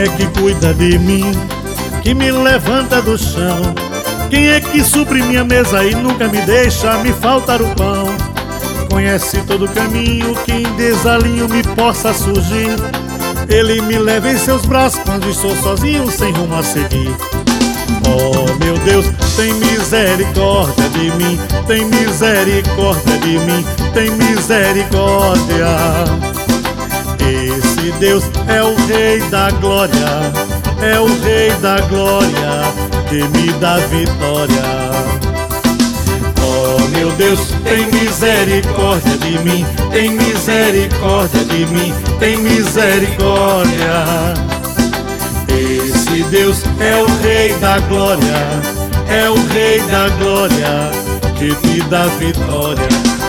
é que cuida de mim, que me levanta do chão? Quem é que supre minha mesa e nunca me deixa me faltar o pão? Conhece todo o caminho que em desalinho me possa surgir. Ele me leva em seus braços quando estou sozinho, sem rumo a seguir. Oh meu Deus, tem misericórdia de mim, tem misericórdia de mim, tem misericórdia. Esse Deus é o Rei da Glória, é o Rei da Glória, que me dá vitória. Oh meu Deus, tem misericórdia de mim, tem misericórdia de mim, tem misericórdia. Esse Deus é o Rei da Glória, é o Rei da Glória, que te dá vitória.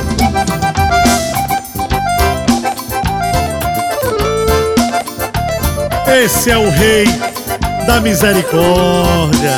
Esse é o Rei da misericórdia.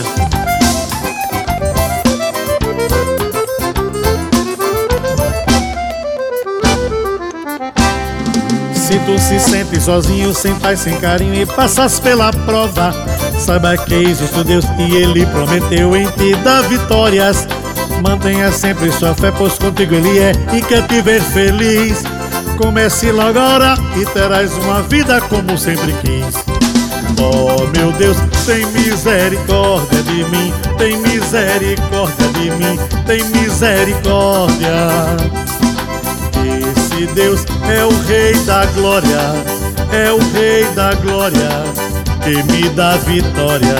Se tu se sente sozinho, sem paz, sem carinho e passas pela prova, saiba que existe Deus e Ele prometeu em te dar vitórias. Mantenha sempre sua fé, pois contigo Ele é e quer te ver feliz. Comece logo agora e terás uma vida como sempre quis. Oh meu Deus, tem misericórdia de mim, tem misericórdia de mim, tem misericórdia. Esse Deus é o Rei da Glória, é o Rei da Glória, que me dá vitória.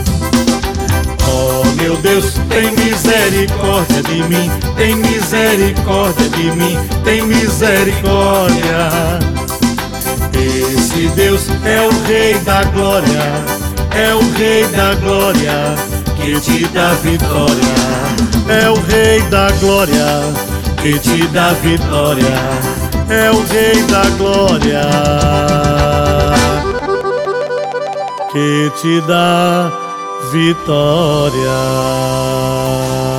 Oh meu Deus, tem misericórdia de mim, tem misericórdia de mim, tem misericórdia. Esse Deus é o Rei da Glória, é o Rei da Glória, que te dá vitória. É o Rei da Glória, que te dá vitória. É o Rei da Glória, que te dá vitória.